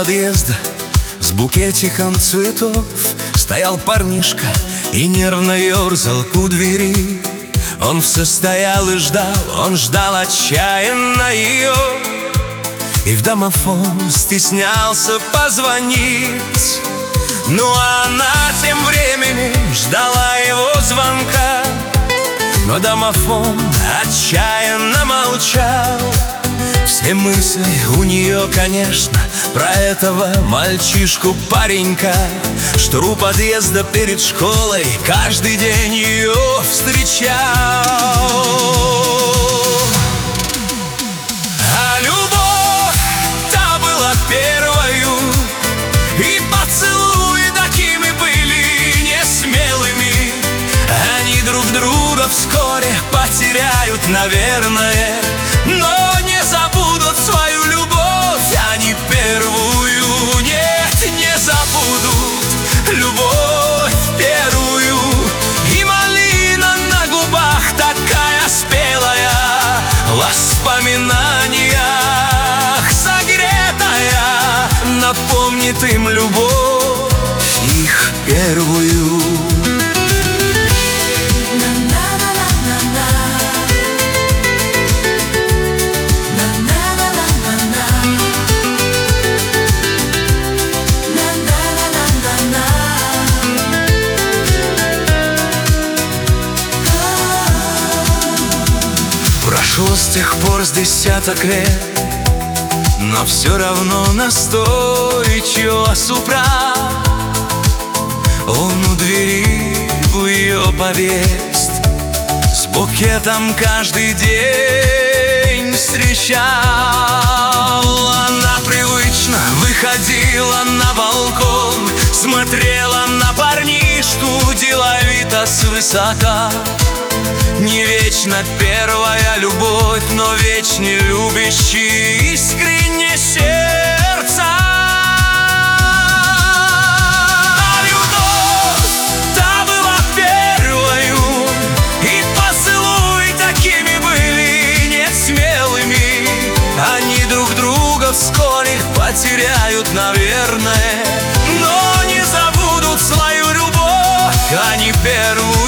подъезда с букетиком цветов стоял парнишка и нервно ерзал у двери. Он все стоял и ждал, он ждал отчаянно ее, и в домофон стеснялся позвонить. Ну а она тем временем ждала его звонка, но домофон отчаянно молчал. Все мысли у нее, конечно, про этого мальчишку-паренька, что у подъезда перед школой каждый день ее встречал. А любовь та была первою, и поцелуи такими были несмелыми. Они друг друга вскоре потеряют, наверное, но не забудут свою любовь они первую. Нет, не забудут любовь первую. И малина на губах такая спелая, в воспоминаниях согретая, напомнит им любовь их первую. Прошло с тех пор с десяток лет, но все равно настойчиво с утра он у двери у ее повест с букетом каждый день встречал. Она привычно выходила на балкон, смотрела на парнишку деловито свысока. Не вечно первая любовь, но вечно любящий искренне сердца. А любовь та была первою, и поцелуи такими были несмелыми. Они друг друга вскоре потеряют, наверное, но не забудут свою любовь они первую.